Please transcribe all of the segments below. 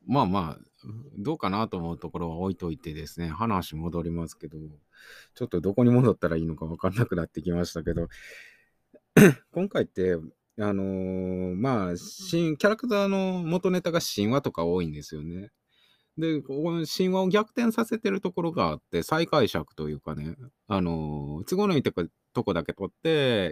まあまあ、どうかなと思うところは置いといてですね、話戻りますけど、ちょっとどこに戻ったらいいのか分かんなくなってきましたけど、今回って、まあ、キャラクターの元ネタが神話とか多いんですよね。で、この神話を逆転させてるところがあって、再解釈というかね、都合のいいとこだけ取って、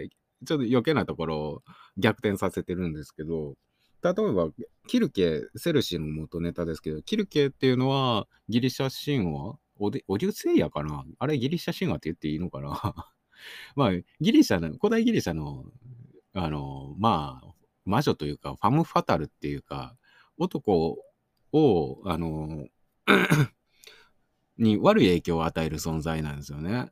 ちょっと余計なところを逆転させてるんですけど、例えば、キルケ、セルシーの元ネタですけど、キルケっていうのはギリシャ神話オデュセイヤかなあれギリシャ神話って言っていいのかなまあ、古代ギリシャの、まあ、魔女というか、ファム・ファタルっていうか、男を、に悪い影響を与える存在なんですよね。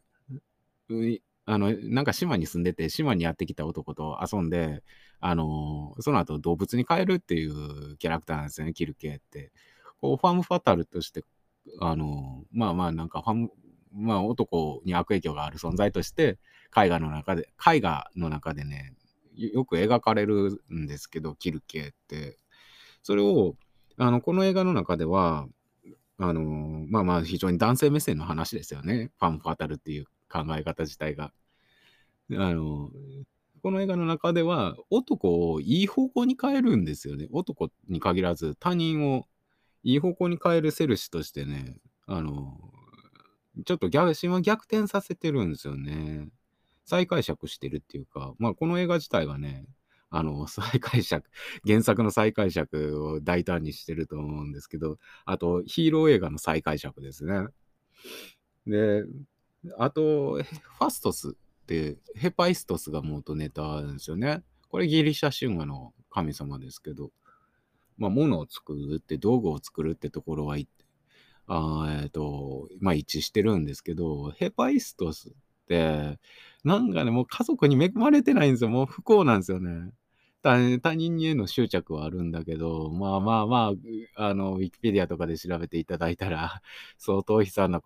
なんか島に住んでて、島にやってきた男と遊んで、その後動物に変えるっていうキャラクターなんですよね、キルケって。こう、ファム・ファタルとして、まあまあ、なんかまあ、男に悪影響がある存在として、絵画の中でね、よく描かれるんですけど、キルケって。それを、この映画の中では、まあまあ、非常に男性目線の話ですよね。ファンファタルっていう考え方自体が。あの、この映画の中では、男をいい方向に変えるんですよね。男に限らず、他人をいい方向に変えるセルシとしてね、あの、ちょっと神話逆転させてるんですよね。再解釈してるっていうか、まあ、この映画自体はね、再解釈、原作の再解釈を大胆にしてると思うんですけど、あと、ヒーロー映画の再解釈ですね。で、あと、ファストスって、ヘパイストスが元ネタなんですよね。これギリシャ神話の神様ですけど、まあ、物を作るって、道具を作るってところはまあ、一致してるんですけど、ヘパイストスって、なんかね、もう家族に恵まれてないんですよ。もう不幸なんですよね。他人への執着はあるんだけど、まあまあまあ、ウィキペディアとかで調べていただいたら、相当悲惨な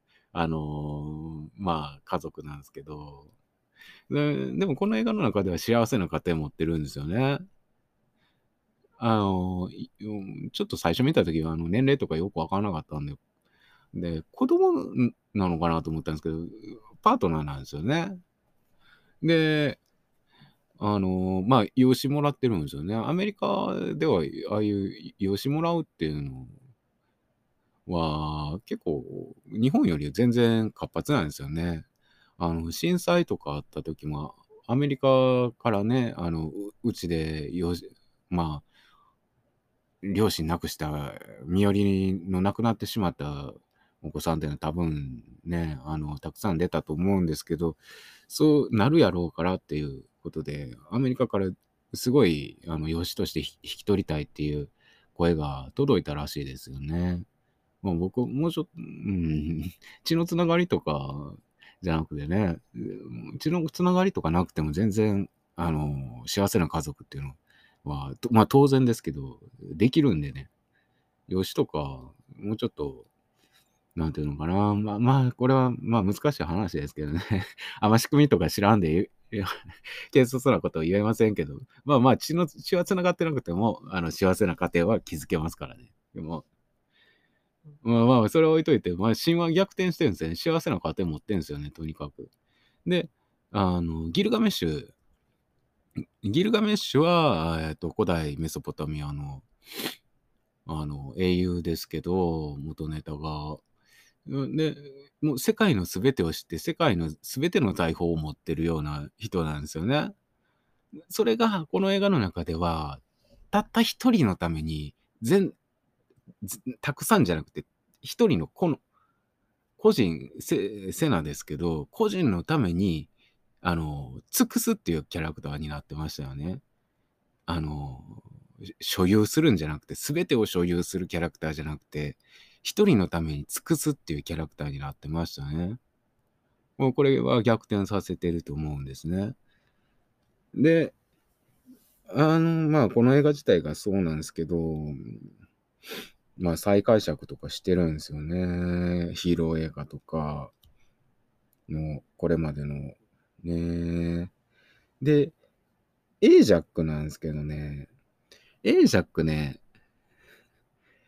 まあ、家族なんですけど、でもこの映画の中では幸せな家庭持ってるんですよね。ちょっと最初見た時は、年齢とかよくわからなかったんで、子供なのかなと思ったんですけど、パートナーなんですよね。で、まあ、養子もらってるんですよね。アメリカでは、ああいう養子もらうっていうのは、結構、日本より全然活発なんですよね。震災とかあった時も、アメリカからね、うちでまあ、両親亡くした身寄りの亡くなってしまったお子さんっていうのは多分ね、たくさん出たと思うんですけど、そうなるやろうからっていうことで、アメリカからすごい、養子として引き取りたいっていう声が届いたらしいですよね。まあ、僕、もうちょっと、血のつながりとかじゃなくてね、血のつながりとかなくても全然、幸せな家族っていうのは、まあ、当然ですけど、できるんでね。養子とか、もうちょっと、なんていうのかな、まあまあ、これは、まあ、難しい話ですけどね。あんま仕組みとか知らんで、軽率なことは言えませんけど、まあまあ、血は繋がってなくても、幸せな家庭は築けますからね。でも、まあまあ、それは置いといて、まあ、神話逆転してるんですよね。幸せな家庭持ってんですよね、とにかく。で、ギルガメッシュは、古代メソポタミアの、英雄ですけど、元ネタが。で、もう世界の全てを知って、世界の全ての財宝を持ってるような人なんですよね。それが、この映画の中では、たった一人のために、たくさんじゃなくて、一人の個人、セナですけど、個人のために、尽くすっていうキャラクターになってましたよね。あの、所有するんじゃなくて、全てを所有するキャラクターじゃなくて、一人のために尽くすっていうキャラクターになってましたね。もうこれは逆転させてると思うんですね。で、まあ、この映画自体がそうなんですけど、まあ、再解釈とかしてるんですよね。ヒーロー映画とかの、これまでの。ね。で、エージャックなんですけどね、エージャックね、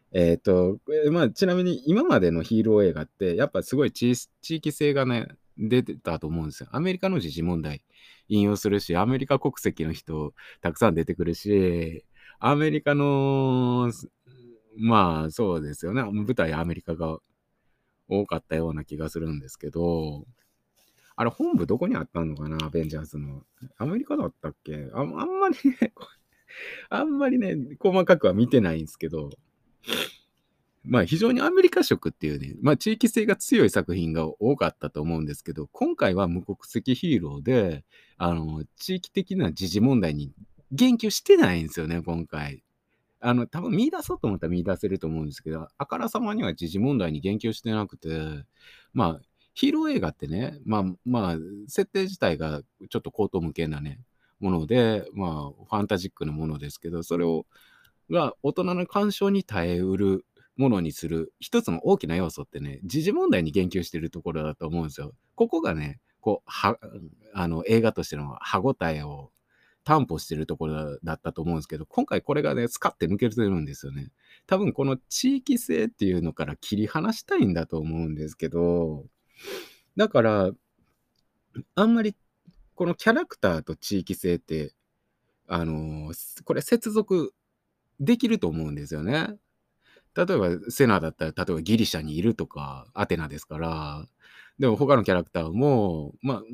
ちなみに今までのヒーロー映画って、やっぱすごい地域性がね、出てたと思うんですよ。アメリカの時事問題引用するし、アメリカ国籍の人たくさん出てくるし、アメリカの、まあそうですよね。舞台アメリカが多かったような気がするんですけど、あれ本部どこにあったのかな、アベンジャーズの。アメリカだったっけ、あんまりね、あんまりね、細かくは見てないんですけど、まあ非常にアメリカ色っていうね、まあ地域性が強い作品が多かったと思うんですけど、今回は無国籍ヒーローで、地域的な時事問題に言及してないんですよね、今回。多分見出そうと思ったら見出せると思うんですけど、あからさまには時事問題に言及してなくて、まあ、ヒーロー映画ってね、設定自体がちょっと荒唐無稽なね、もので、まあ、ファンタジックなものですけど、それを大人の鑑賞に耐えうるものにする一つの大きな要素ってね、時事問題に言及してるところだと思うんですよ。ここがね、映画としての歯応えを担保してるところだったと思うんですけど、今回これがね、スカッて抜けてるんですよね。多分この地域性っていうのから切り離したいんだと思うんですけど、だから、あんまりこのキャラクターと地域性って、これ接続できると思うんですよね。例えばセナだったら、例えばギリシャにいるとか、アテナですから、でも他のキャラクターも、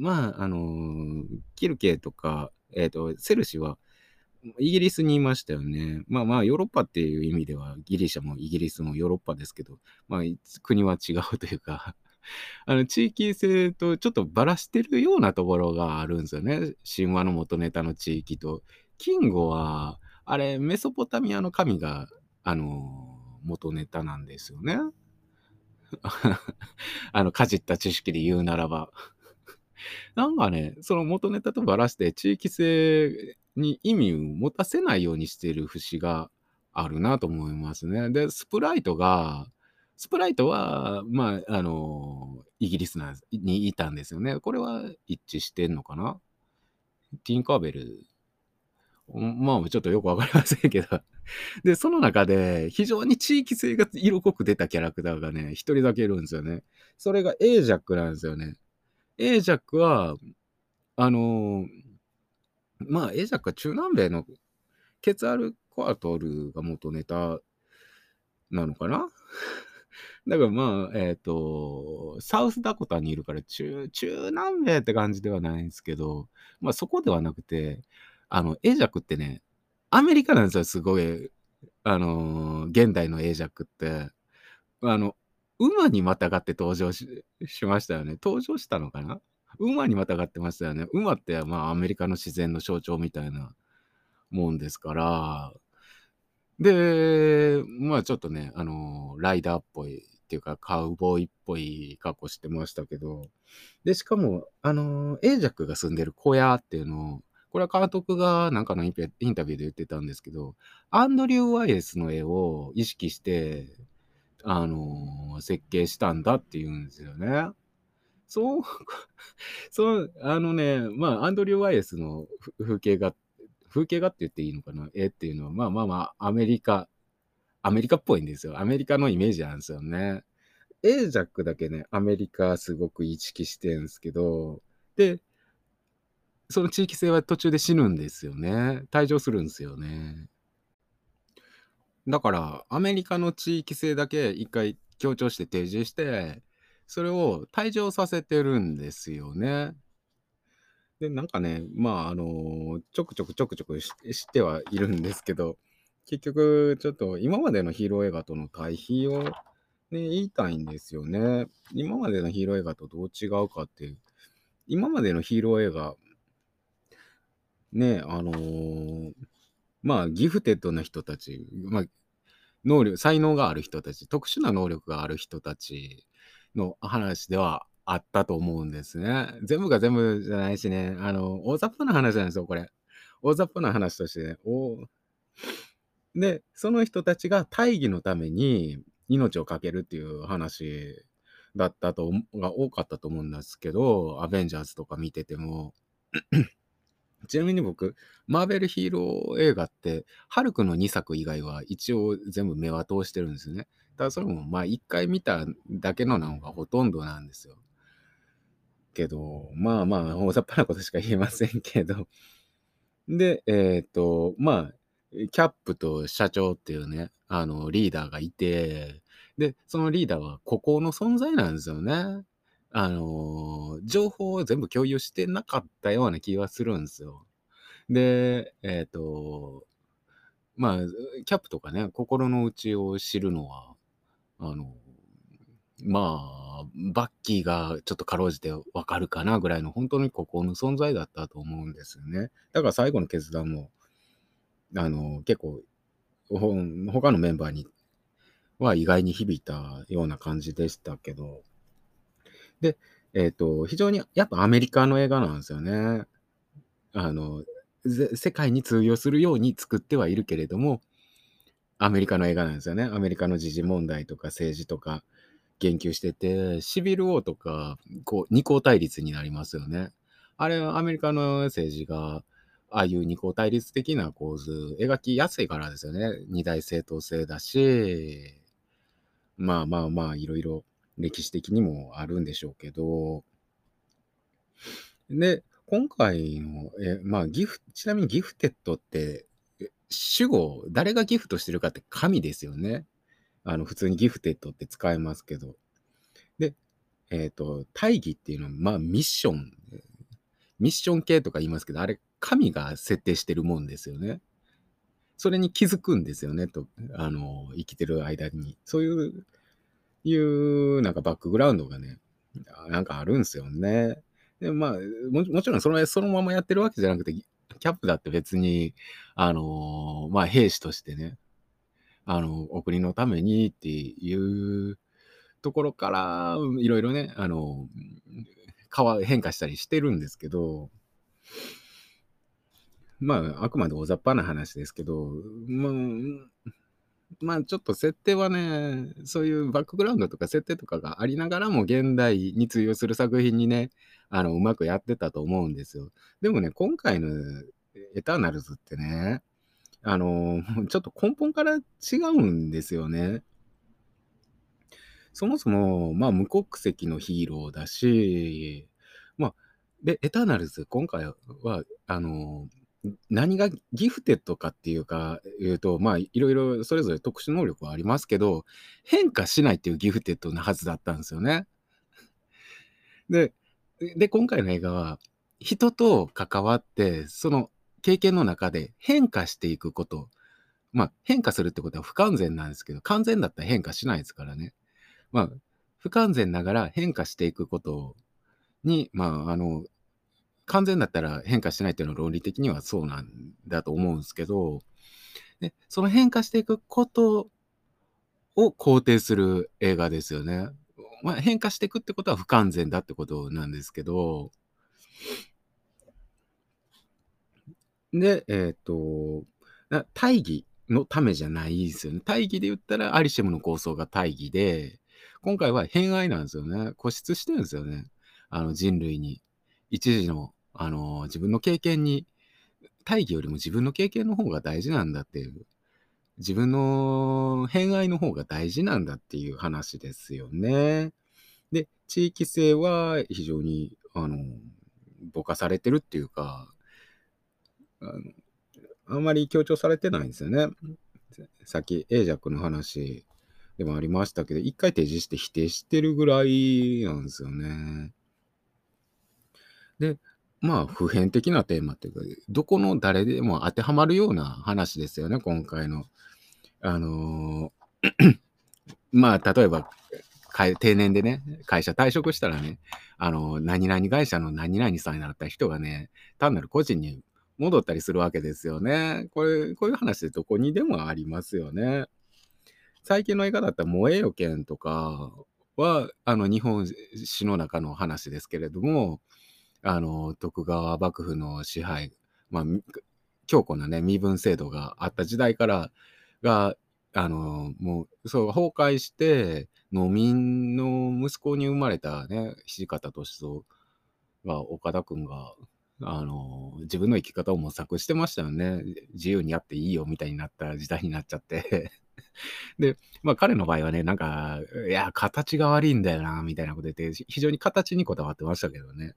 キルケとか、セルシはイギリスにいましたよね。ヨーロッパっていう意味では、ギリシャもイギリスもヨーロッパですけど、国は違うというか、地域性とちょっとばらしてるようなところがあるんですよね。神話の元ネタの地域と。キンゴは、あれ、メソポタミアの神が、元ネタなんですよね。かじった知識で言うならば。なんかね、その元ネタとばらして地域性に意味を持たせないようにしている節があるなと思いますね。で、スプライトは、イギリスにいたんですよね。これは一致してんのかな。ティンカーベル、ちょっとよくわかりませんけど。で、その中で非常に地域性が色濃く出たキャラクターがね、一人だけいるんですよね。それがエージャックなんですよね。エージャックは、あのエージャックは中南米のケツアルコアトルが元ネタなのかな。だからサウスダコタにいるから中南米って感じではないんですけど、そこではなくて、エージャックってね、アメリカなんですよ、すごい。現代のエージャックって。あの、馬にまたがって登場しましたよね。登場したのかな。馬にまたがってましたよね。馬って、アメリカの自然の象徴みたいなもんですから、で、ちょっとね、ライダーっぽいっていうか、カウボーイっぽい格好してましたけど、で、しかも、エイジャックが住んでる小屋っていうのを、これは監督がなんかのインタビューで言ってたんですけど、アンドリュー・ワイエスの絵を意識して、設計したんだって言うんですよね。そう、アンドリュー・ワイエスの風景画って言っていいのかな、絵っていうのは、アメリカっぽいんですよ。アメリカのイメージなんですよね。エージャックだけね、アメリカすごく意識してるんですけど、で、その地域性は途中で死ぬんですよね。退場するんですよね。だから、アメリカの地域性だけ一回強調して提示して、それを退場させてるんですよね。で、なんかね、ちょくちょくしてはいるんですけど、結局、ちょっと今までのヒーロー映画との対比をね、言いたいんですよね。今までのヒーロー映画とどう違うかっていう。今までのヒーロー映画、ね、ギフテッドな人たち、才能がある人たち、特殊な能力がある人たちの話ではあったと思うんですね。全部が全部じゃないしね、大雑把な話なんですよ、これ。大雑把な話としてね。で、その人たちが大義のために命を懸けるっていう話が多かったと思うんですけど、アベンジャーズとか見てても、 ちなみに僕、マーベルヒーロー映画って、ハルクの2作以外は一応全部目は通してるんですよね。ただそれもまあ1回見ただけのなのがほとんどなんですよ。けど、まあまあ、大雑把なことしか言えませんけど。で、まあ、キャップと社長っていうね、リーダーがいて、で、そのリーダーは孤高の存在なんですよね。情報を全部共有してなかったような気がするんですよ。で、まあ、キャップとかね、心の内を知るのは、あの、まあ、バッキーがちょっとかろうじてわかるかなぐらいの本当に孤高の存在だったと思うんですよね。だから最後の決断も、結構、他のメンバーには意外に響いたような感じでしたけど、で、非常にやっぱアメリカの映画なんですよね。あの、世界に通用するように作ってはいるけれども、アメリカの映画なんですよね。アメリカの時事問題とか政治とか言及してて、シビル王とか、こう、二項対立になりますよね。あれはアメリカの政治が、ああいう二項対立的な構図、描きやすいからですよね。二大政党制だし、まあまあまあ、いろいろ歴史的にもあるんでしょうけど、で、今回の、まあ、ちなみにギフテッドって、主語、誰がギフトしてるかって神ですよね。普通にギフテッドって使えますけど。で、大義っていうのは、まあ、ミッション系とか言いますけど、あれ、神が設定してるもんですよね。それに気づくんですよね、生きてる間に。そういうなんかバックグラウンドがね、なんかあるんですよね。で、まあ、もちろんそのままやってるわけじゃなくて、キャップだって別に、まあ、兵士としてね、お国のためにっていうところから、いろいろね、変化したりしてるんですけど、まあ、あくまで大雑把な話ですけど、まあ、まあ、ちょっと設定はね、そういうバックグラウンドとか設定とかがありながらも現代に通用する作品にね、うまくやってたと思うんですよ。でもね、今回のエターナルズってね、ちょっと根本から違うんですよね。そもそも、まあ、無国籍のヒーローだし、まあ、で、エターナルズ、今回は、何がギフテッドかっていうか、まあ、いろいろそれぞれ特殊能力はありますけど、変化しないっていうギフテッドなはずだったんですよね。で、今回の映画は、人と関わって、その経験の中で変化していくこと。まあ、変化するってことは不完全なんですけど、完全だったら変化しないですからね。まあ、不完全ながら変化していくことに、まあ、完全だったら変化しないっていうのは論理的にはそうなんだと思うんですけど、で、その変化していくことを肯定する映画ですよね。まあ、変化していくってことは不完全だってことなんですけど、で、大義のためじゃないですよね。大義で言ったらアリシェムの構想が大義で、今回は偏愛なんですよね。固執してるんですよね。人類に。一時の、自分の経験に、大義よりも自分の経験の方が大事なんだっていう、自分の偏愛の方が大事なんだっていう話ですよね。で、地域性は非常に、ぼかされてるっていうか、あのあんまり強調されてないんですよね。さっき、エイジャックの話でもありましたけど、一回提示して否定してるぐらいなんですよね。で、まあ、普遍的なテーマっていうか、どこの誰でも当てはまるような話ですよね、今回の。あのまあ、例えば、定年でね、会社退職したらね、何々会社の何々さんになった人がね、単なる個人に戻ったりするわけですよね。こういう話でどこにでもありますよね。最近の映画だったら燃えよ剣とかは、日本史の中の話ですけれども、徳川幕府の支配、まあ、強固なね、身分制度があった時代からが、もう、そう、崩壊して、農民の息子に生まれたね、土方歳三が、岡田君が、 自分の生き方を模索してましたよね。自由にやっていいよみたいになった時代になっちゃって。で、まあ彼の場合はね、なんか、いや、形が悪いんだよな、みたいなこと言って、非常に形にこだわってましたけどね。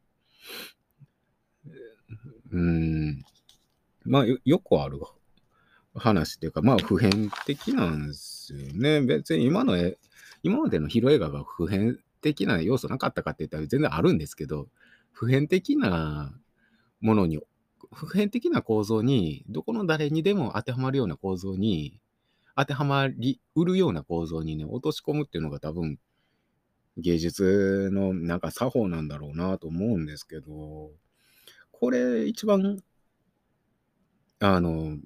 うーん。まあ、よくある話っていうか、まあ普遍的なんですよね。別に今までのヒーロー映画が普遍的な要素なかったかって言ったら全然あるんですけど、普遍的なものに、普遍的な構造に、どこの誰にでも当てはまるような構造に、当てはまりうるような構造にね、落とし込むっていうのが多分芸術のなんか作法なんだろうなと思うんですけど、これ一番、あの、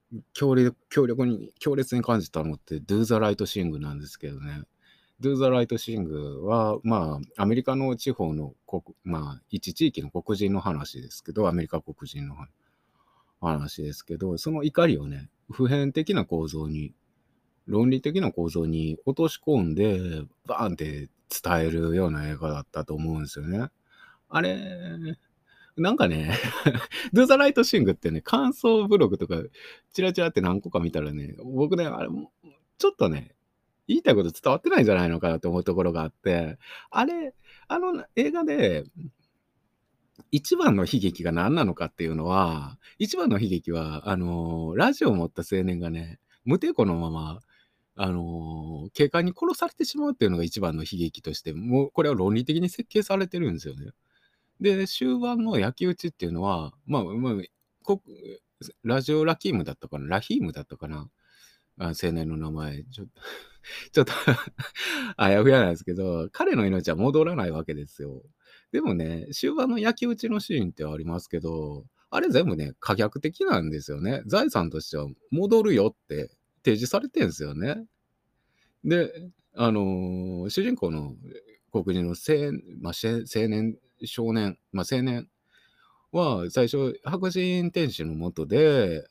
強烈に感じたのって Do the Right Thing なんですけどね。Do the Right Thing は、まあ、アメリカの地方のまあ、一地域の黒人の話ですけど、アメリカ黒人の話ですけど、その怒りをね、普遍的な構造に、論理的な構造に落とし込んで、バーンって伝えるような映画だったと思うんですよね。あれ、なんかね、Do the Right Thing ってね、感想ブログとか、チラチラって何個か見たらね、僕ね、あれ、ちょっとね、言いたいこと伝わってないんじゃないのかなと思うところがあって、あれ、あの映画で一番の悲劇が何なのかっていうのは、一番の悲劇は、ラジオを持った青年がね、無抵抗のまま、警官に殺されてしまうっていうのが一番の悲劇として、もうこれは論理的に設計されてるんですよね。で、終盤の焼き討ちっていうのは、こラジオラキームだったかな、ラヒームだったかな、青年の名前、ちょっとあやふやなんですけど、彼の命は戻らないわけですよ。でもね、終盤の焼き討ちのシーンってありますけど、あれ全部ね、可逆的なんですよね。財産としては戻るよって提示されてんすよね。で、主人公の黒人の青年、少年、青年は最初、白人天使のもとで、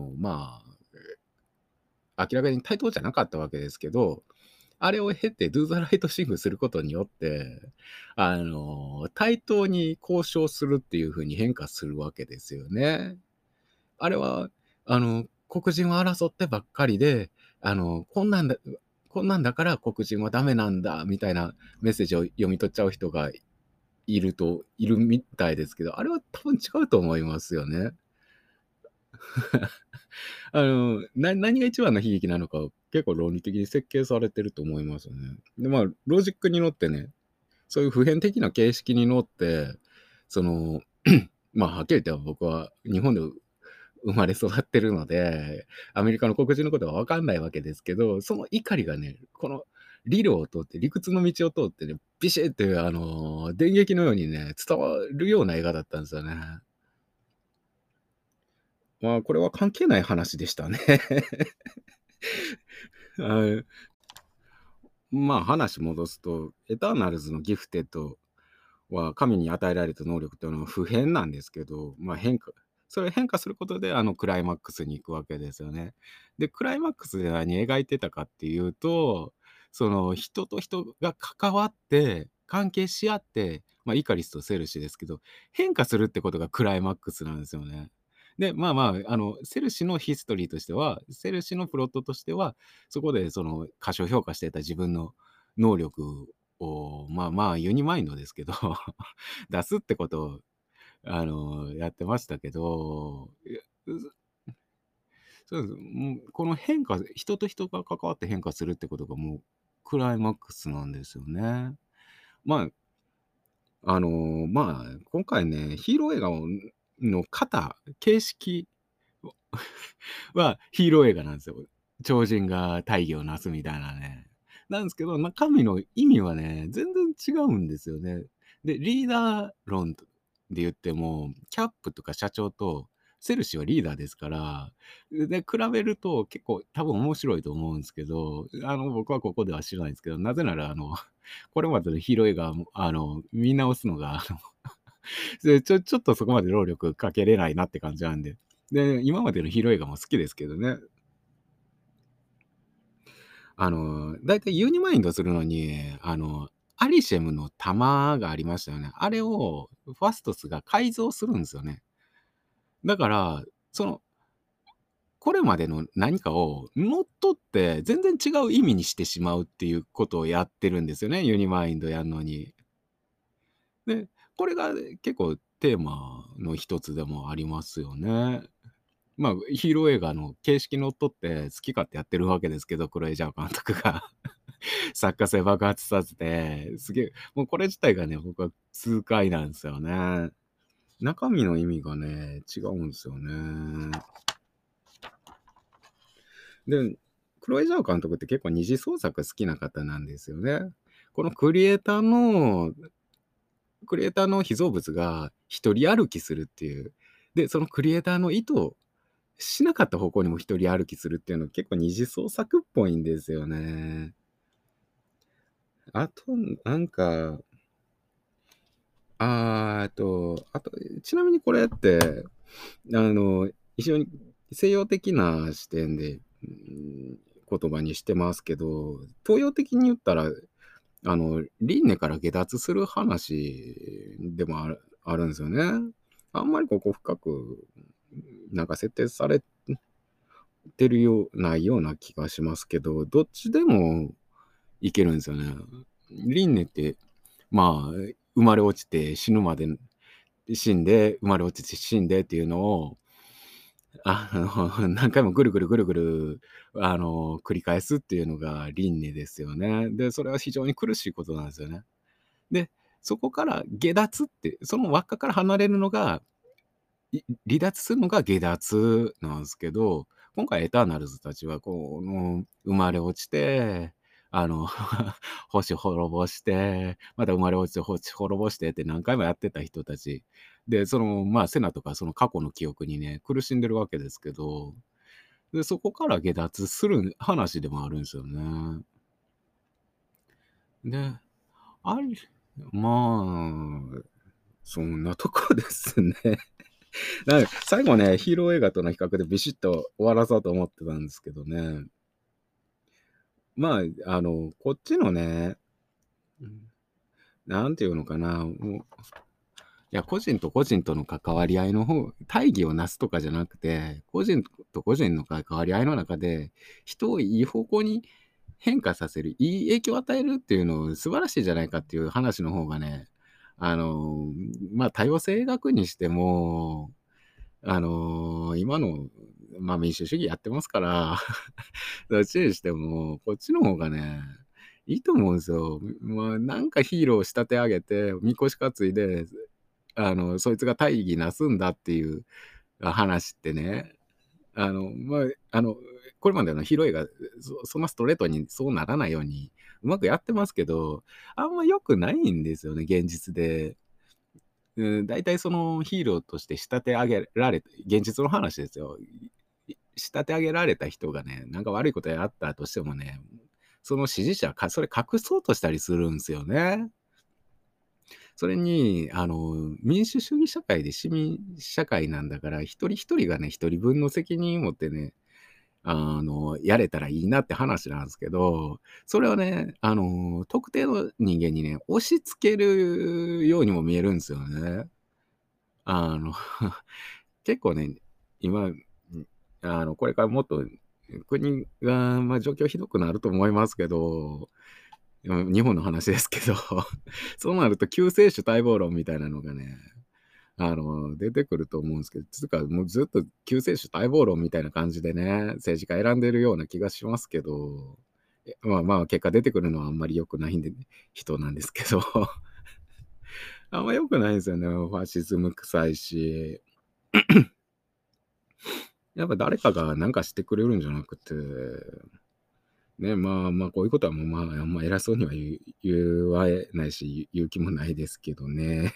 明らかに対等じゃなかったわけですけど、あれを経てドゥーザライトシングすることによって、対等に交渉するっていう風に変化するわけですよね。あれは、黒人は争ってばっかりで、あの、こんなんだこんなんだから黒人はダメなんだみたいなメッセージを読み取っちゃう人がいるみたいですけど、あれは多分違うと思いますよね。何が一番の悲劇なのかを結構論理的に設計されてると思いますね。で、まあ、ロジックに乗ってね、そういう普遍的な形式に乗って、その、まあ、はっきり言って僕は日本で生まれ育ってるので、アメリカの黒人のことは分かんないわけですけど、その怒りがね、この理路を通って、理屈の道を通ってね、ビシッて電撃のようにね、伝わるような映画だったんですよね。まあ、これは関係ない話でしたね。はい。まあ、話戻すと、エターナルズのギフテッドは神に与えられた能力というのは不変なんですけど、それ変化することでクライマックスに行くわけですよね。で、クライマックスで何描いてたかっていうと、その人と人が関わって、関係し合って、まあ、イカリスとセルシーですけど、変化するってことがクライマックスなんですよね。で、セルシーのヒストリーとしては、セルシーのプロットとしては、そこでその過小評価してた自分の能力を、ユニマインドですけど出すってことを、やってましたけど、そうです。もう、この人と人が関わって変化するってことがもうクライマックスなんですよね。ま今回ね、ヒーロー映画の形式はヒーロー映画なんですよ。超人が大義をなすみたいなね。なんですけど、中身の意味はね、全然違うんですよね。で、リーダー論で言っても、キャップとか社長とセルシーはリーダーですから、で、比べると結構多分面白いと思うんですけど、僕はここでは知らないんですけど、なぜならこれまでのヒーロー映画、見直すのが、ちょっとそこまで労力かけれないなって感じなんで。で、今までのヒーロー映画も好きですけどね、だいたいユニマインドするのに、 アリシェムの弾がありましたよね。あれをファストスが改造するんですよね。だから、その、これまでの何かを乗っ取って全然違う意味にしてしまうっていうことをやってるんですよね、ユニマインドやんのに。で、これが結構テーマの一つでもありますよね。まあ、ヒーロー映画の形式にのっとって好き勝手やってるわけですけど、クロエジャー監督が作家性爆発させて、すげえ、もうこれ自体がね、僕は痛快なんですよね。中身の意味がね、違うんですよね。で、クロエジャー監督って結構二次創作好きな方なんですよね。このクリエイターの被造物が一人歩きするっていう。で、そのクリエイターの意図しなかった方向にも一人歩きするっていうのは結構二次創作っぽいんですよね。あと、なんか、あと、ちなみにこれって、非常に西洋的な視点で、言葉にしてますけど、東洋的に言ったら、輪廻から下脱する話でもあるんですよね。あんまりここ深く、なんか設定されてるないような気がしますけど、どっちでもいけるんですよね。輪廻って、まあ、生まれ落ちて死ぬまで死んで、生まれ落ちて死んでっていうのを、何回もぐるぐるぐるぐる、繰り返すっていうのが輪廻ですよね。で、それは非常に苦しいことなんですよね。で、そこから下脱って、その輪っかから離れるのが、離脱するのが下脱なんですけど、今回エターナルズたちはこの生まれ落ちて、星滅ぼして、また生まれ落ちて星滅ぼしてって何回もやってた人たち。で、まあ、セナとかその過去の記憶にね、苦しんでるわけですけど、で、そこから下脱する話でもあるんですよね。で、あるまあ、そんなとこですね。最後ね、ヒーロー映画との比較でビシッと終わらそうと思ってたんですけどね。まあ、こっちのね、なんていうのかな、いや、個人と個人との関わり合いの大義をなすとかじゃなくて、個人と個人の関わり合いの中で、人をいい方向に変化させる、いい影響を与えるっていうの素晴らしいじゃないかっていう話の方がね、まあ、多様性描くにしても、今の、まあ、民主主義やってますから、どっちにしても、こっちの方がね、いいと思うんですよ。まあ、なんかヒーローを仕立て上げて、みこし担いで、そいつが大義なすんだっていう話ってね、まあ、これまでのヒーロー映画、そんなストレートにそうならないように、うまくやってますけど、あんま良くないんですよね、現実で。大体そのヒーローとして仕立て上げられ現実の話ですよ。仕立て上げられた人がね、なんか悪いことやったとしてもね、その支持者はそれ隠そうとしたりするんですよね。それに、民主主義社会で市民社会なんだから、一人一人がね、一人分の責任を持ってね、やれたらいいなって話なんですけど、それをね、特定の人間にね、押し付けるようにも見えるんですよね。あの、結構ね、今、これからもっと国が、まあ、状況ひどくなると思いますけど、日本の話ですけど、そうなると救世主待望論みたいなのがね、出てくると思うんですけど、つうか、もうずっと救世主待望論みたいな感じでね、政治家選んでるような気がしますけど、まあまあ、結果出てくるのはあんまり良くないんで、人なんですけど、あんま良くないんですよね。ファシズム臭いし、やっぱ誰かがなんかしてくれるんじゃなくて、ね、まあまあ、こういうことはもう、まあ、あんま偉そうには言わないし、言う気もないですけどね。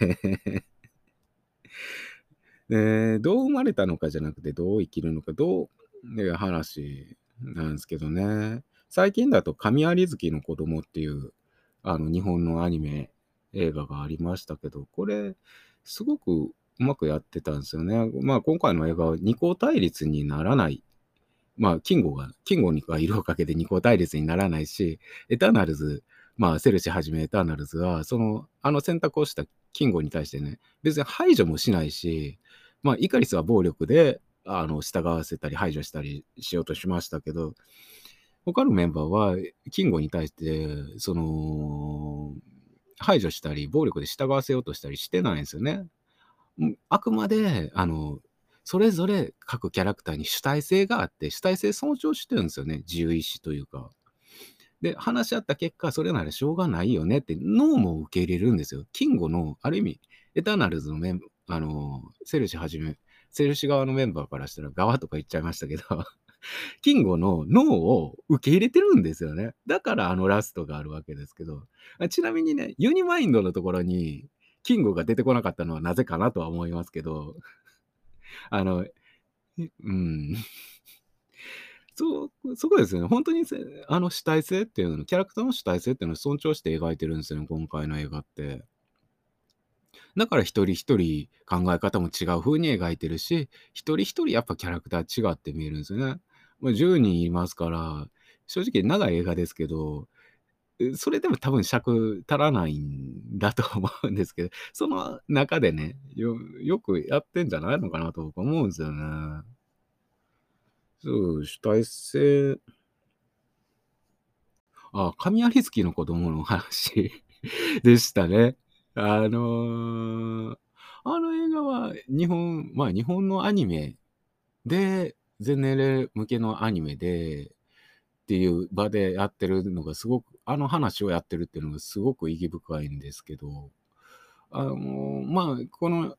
どう生まれたのかじゃなくて、どう生きるのか、いう話なんですけどね。最近だと、神有月の子供っていう、日本のアニメ映画がありましたけど、これ、すごくうまくやってたんですよね。まあ、今回の映画は二項対立にならない。まあ、キンゴがいるおかげで二項対立にならないし、エターナルズまあ、セルシーはじめエターナルズは、選択をしたキンゴに対してね、別に排除もしないし、まあ、イカリスは暴力で、従わせたり排除したりしようとしましたけど、他のメンバーは、キンゴに対して、排除したり、暴力で従わせようとしたりしてないんですよね。あくまで、それぞれ各キャラクターに主体性があって、主体性尊重してるんですよね。自由意志というか。で、話し合った結果、それならしょうがないよねって、ノーも受け入れるんですよ。キンゴの、ある意味、エターナルズのセルシーはじめ、セルシー側のメンバーからしたら、側とか言っちゃいましたけど、キンゴのノーを受け入れてるんですよね。だからあのラストがあるわけですけど。ちなみにね、ユニマインドのところに、キンゴが出てこなかったのはなぜかなとは思いますけど、あの、うん。そこですよね。本当に主体性っていうのキャラクターの主体性っていうのを尊重して描いてるんですよね、今回の映画って。だから一人一人考え方も違う風に描いてるし、一人一人やっぱキャラクター違って見えるんですよね。まあ、10人いますから、正直長い映画ですけど、それでも多分尺足らないんだと思うんですけど、その中でね、よくやってんじゃないのかなと僕は思うんですよね。そう、主体性神有月の子供の話でしたね。あのあの映画は日本のアニメで、全年齢向けのアニメでっていう場でやってるのがすごくあの話をやってるっていうのがすごく意義深いんですけど、この、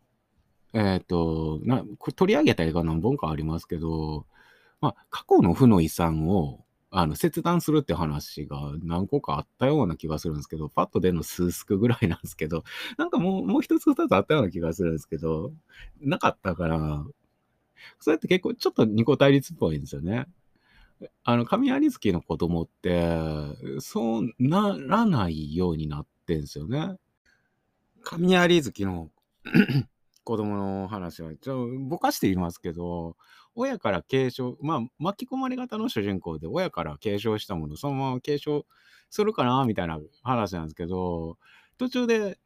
これ取り上げた映画何本かありますけど、過去の負の遺産を、切断するって話が何個かあったような気がするんですけど、パッと出るの数スぐらいなんですけど、なんかもう一つ二つあったような気がするんですけど、なかったから、それって結構ちょっと二項対立っぽいんですよね。神有月の子供って、そうならないようになってんすよね。神有月の子供の話は、ぼかして言いますけど、親から継承巻き込まれ型の主人公で、親から継承したもの、そのまま継承するかなみたいな話なんですけど、途中で、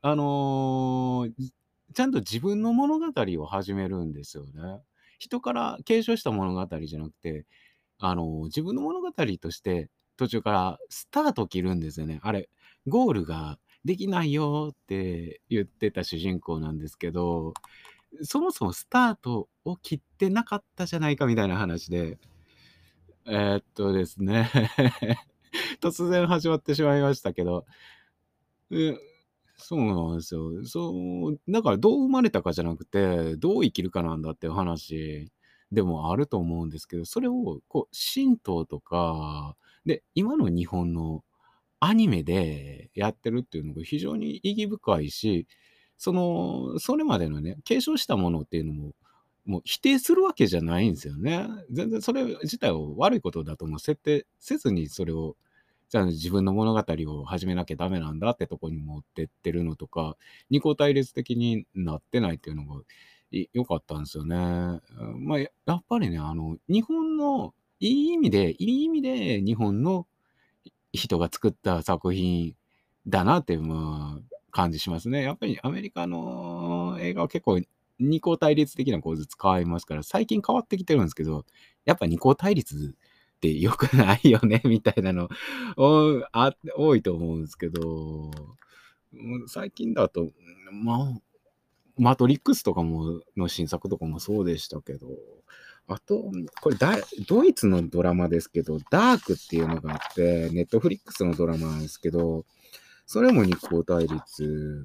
ちゃんと自分の物語を始めるんですよね。人から継承した物語じゃなくて、自分の物語として途中からスタートを切るんですよね。あれ、ゴールができないよって言ってた主人公なんですけど、そもそもスタートを切ってなかったじゃないかみたいな話で、ですね、突然始まってしまいましたけど、え、そうなんですよ。だからどう生まれたかじゃなくて、どう生きるかなんだっていう話でもあると思うんですけど、それをこう神道とか、で、今の日本のアニメでやってるっていうのが非常に意義深いし、それまでのね、継承したものっていうのも、もう否定するわけじゃないんですよね。全然それ自体を悪いことだとも設定せずにそれを、じゃあ自分の物語を始めなきゃダメなんだってとこに持ってってるのとか、二項対立的になってないっていうのが良かったんですよね。やっぱりね、日本のいい意味で日本の人が作った作品だなっていう、感じしますね。やっぱりアメリカの映画は結構二項対立的な構図使いますから、最近変わってきてるんですけど、やっぱ二項対立って良くないよねみたいなの、多いと思うんですけど、最近だと、マトリックスとかの新作とかもそうでしたけど、あと、これドイツのドラマですけど、ダークっていうのがあって、ネットフリックスのドラマなんですけど、それも二項対立、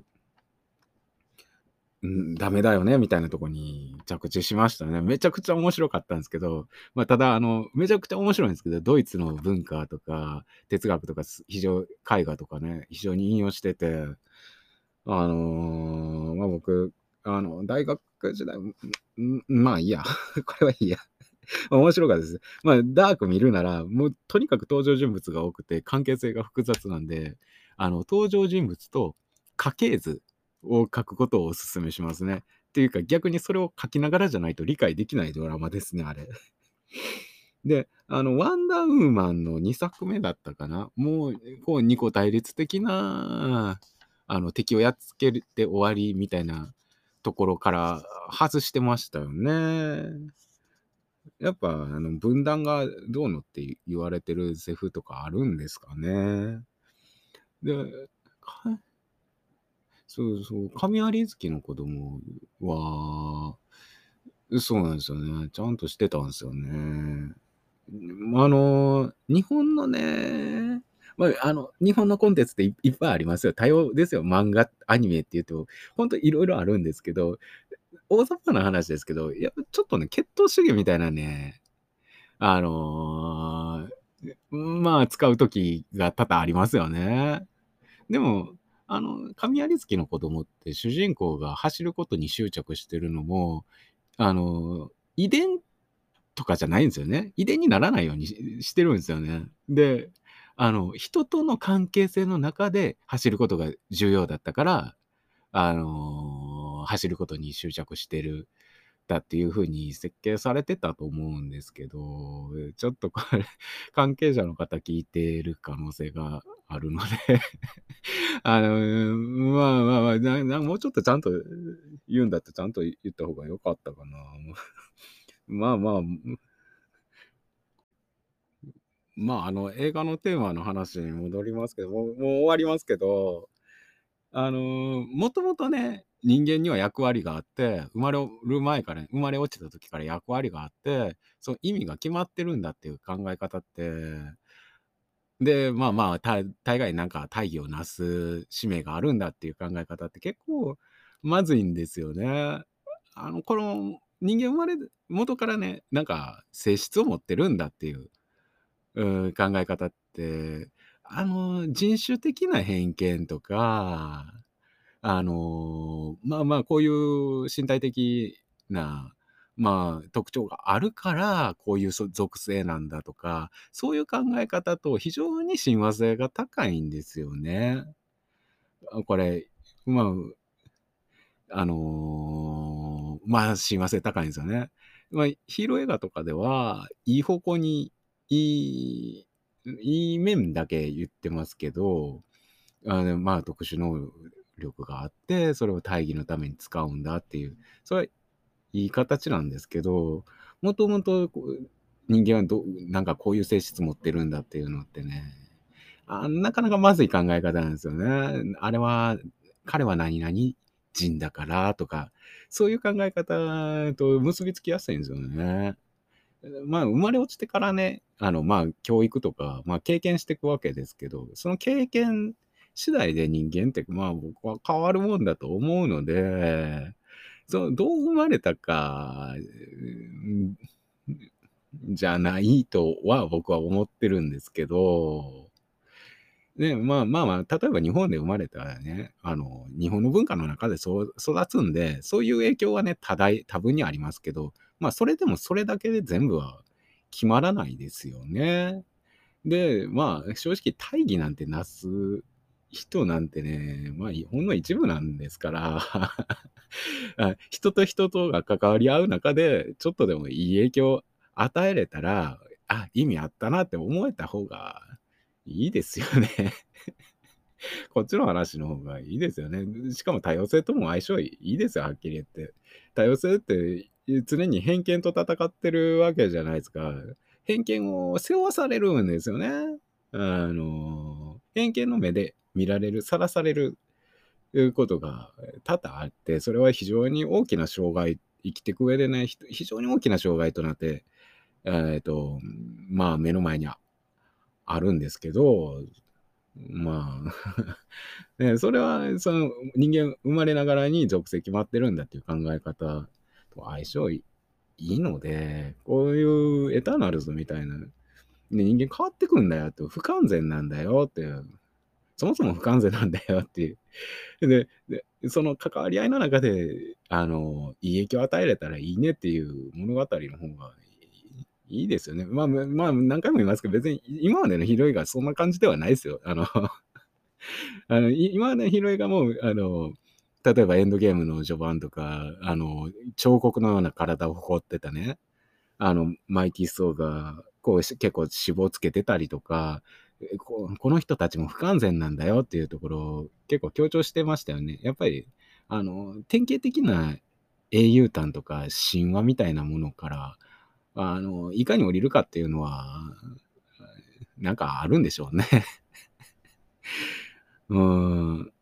ダメだよねみたいなとこに着地しましたね。めちゃくちゃ面白かったんですけど、ただ、めちゃくちゃ面白いんですけど、ドイツの文化とか哲学とか絵画とかね、非常に引用してて、僕、大学時代、まあいいや。これはいいや。面白かったです。ダーク見るなら、もうとにかく登場人物が多くて、関係性が複雑なんで、登場人物と家系図を書くことをお勧めしますね。っていうか、逆にそれを書きながらじゃないと理解できないドラマですね、あれ。 で、ワンダーウーマンの2作目だったかな。もう、こう、二個対立的な、敵をやっつけて終わりみたいなところから外してましたよね。やっぱ、分断がどうのって言われてるセフとかあるんですかね。で、かそうそう、神有月の子供は、そうなんですよね。ちゃんとしてたんですよね。日本のね、日本のコンテンツっていっぱいありますよ。多様ですよ。漫画、アニメっていうと、ほんといろいろあるんですけど、大雑把な話ですけど、やっぱちょっとね、血統主義みたいなね、あの、まあ、使う時が多々ありますよね。でも、神有月の子供って主人公が走ることに執着してるのも、遺伝とかじゃないんですよね。遺伝にならないようにしてるんですよね。で、人との関係性の中で走ることが重要だったから、走ることに執着してるだっていう風に設計されてたと思うんですけど、ちょっとこれ、関係者の方聞いてる可能性があるのでもうちょっとちゃんと言うんだったらちゃんと言った方が良かったかな。まあまあ、映画のテーマの話に戻りますけど、もう終わりますけど、もともとね、人間には役割があって、生まれる前から、生まれ落ちた時から役割があって、その意味が決まってるんだっていう考え方って、で、大概なんか大義をなす使命があるんだっていう考え方って結構まずいんですよね。この人間生まれ元からね、なんか性質を持ってるんだっていう、考え方って、人種的な偏見とか、こういう身体的な、特徴があるから、こういう属性なんだとか、そういう考え方と非常に親和性が高いんですよね。これ、まあ、親和性高いんですよね。ヒーロー映画とかでは、いい方向に、いいいい面だけ言ってますけど、特殊能力があって、それを大義のために使うんだっていう、それはいい形なんですけど、もともと人間はなんかこういう性質持ってるんだっていうのってね、なかなかまずい考え方なんですよね。あれは、彼は何々人だからとか、そういう考え方と結びつきやすいんですよね。生まれ落ちてからね、教育とか、経験していくわけですけど、その経験次第で人間って、僕は変わるもんだと思うので、どう生まれたか、じゃないとは僕は思ってるんですけど、ね、例えば日本で生まれたらね、日本の文化の中でそう育つんで、そういう影響はね、多分にありますけど、それでもそれだけで全部は決まらないですよね。で、正直大義なんてなす人なんてね、ほんの一部なんですから、人と人とが関わり合う中で、ちょっとでもいい影響を与えれたら、意味あったなって思えた方がいいですよね。こっちの話の方がいいですよね。しかも多様性とも相性いいですよ、はっきり言って。多様性って常に偏見と戦ってるわけじゃないですか。偏見を背負わされるんですよね。偏見の目で見られる、さらされることが多々あって、それは非常に大きな障害、生きていく上でね、非常に大きな障害となって、えっと、目の前にあるんですけど、まあそれはその人間生まれながらに属性決まってるんだっていう考え方と相性いいので、こういうエターナルズみたいな、人間変わってくんだよって、不完全なんだよっていう、そもそも不完全なんだよっていう。で、その関わり合いの中で、いい影響を与えれたらいいねっていう物語の方がいいですよね。何回も言いますけど、別に今までのヒロイがそんな感じではないですよ。今までのヒロイがもう、例えばエンドゲームの序盤とか、彫刻のような体を誇ってたね、マイティー・ソーが結構脂肪つけてたりとか、この人たちも不完全なんだよっていうところを結構強調してましたよね。やっぱり、典型的な英雄譚とか神話みたいなものから、いかに降りるかっていうのは、なんかあるんでしょうね。うーん。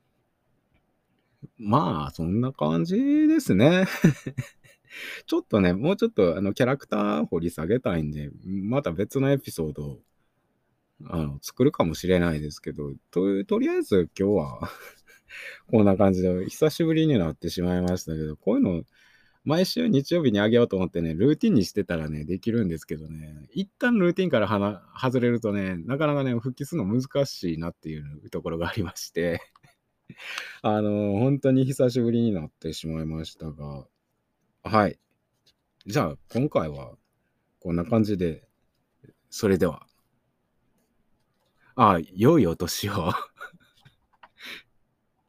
まあ、そんな感じですね。ちょっとね、もうちょっとキャラクター掘り下げたいんで、また別のエピソードを作るかもしれないですけど、とりあえず今日はこんな感じで、久しぶりになってしまいましたけど、こういうの、毎週日曜日にあげようと思ってね、ルーティンにしてたらね、できるんですけどね、一旦ルーティンから外れるとね、なかなかね、復帰するの難しいなっていうところがありまして、本当に久しぶりになってしまいましたが、はい。じゃあ、今回はこんな感じで、それでは、良いお年を。